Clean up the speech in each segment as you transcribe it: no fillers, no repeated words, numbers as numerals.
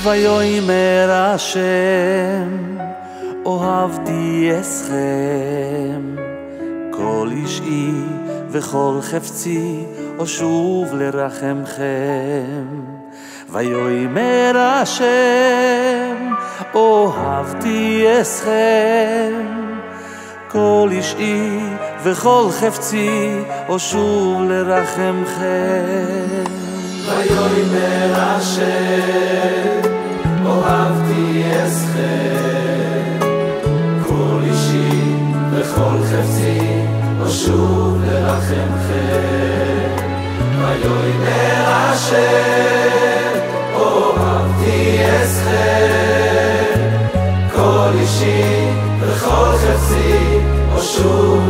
ויאמר השם אוהבתי אתכם כל אישי וכל חפצי אשוב לרחמכם. ויאמר השם אוהבתי אתכם כל אישי וכל חפצי אשוב לרחמכם. ויאמר השם אוהבתי אתכם כל אישי וכל חפצי אשוב לרחמכם. ויאמר השם אוהבתי אתכם כל אישי וכל חפצי אשוב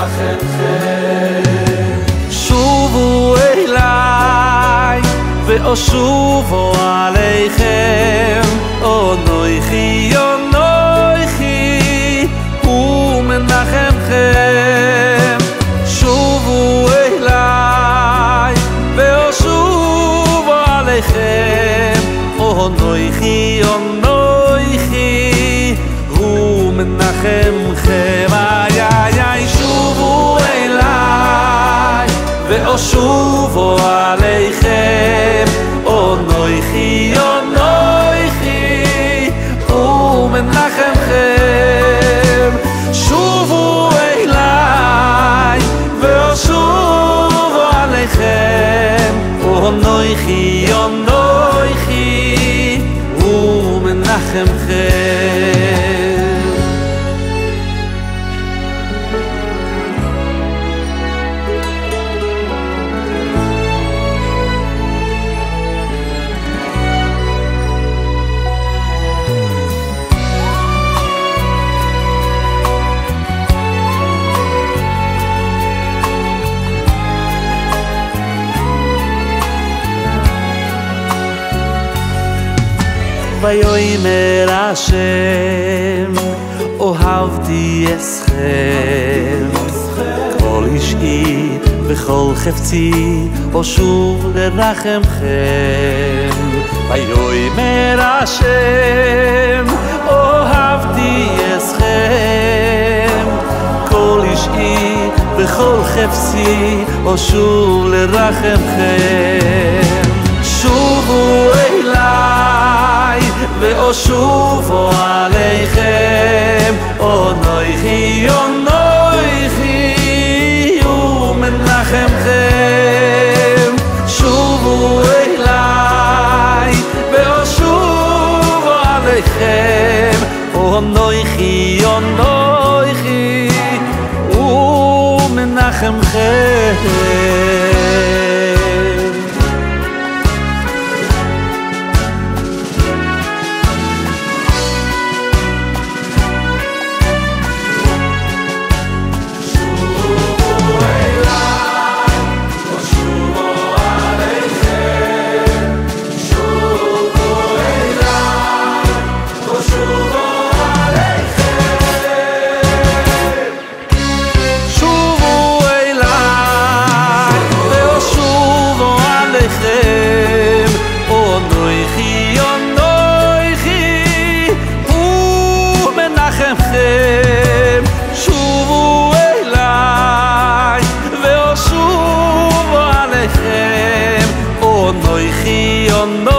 לרחמכם. שובו אליי ואשובו עליכם, אנוכי אנוכי ומנחמכם. שובו אליי ואשובו עליכם, אנוכי אנוכי ומנחמכם. איי איי איי שובו אליי ואשובו עליכם, אנוכי אנוכי ומנחמכם. שובו אליי ואשובו עליכם, אנוכי אנוכי ומנחמכם. ויאמר השם אוהבתי אתכם כל אישי וכל חפצי אשוב לרחמכם. ויאמר השם אוהבתי אתכם כל אישי וכל חפצי אשוב לרחמכם. שובו אליי ואשובו עליכם, אנוכי אנוכי ומנחמכם. שובו אליי ואשובו עליכם, אנוכי אנוכי ומנחמכם. שובו אליי ואשובו עליכם, אנוכי אנוכי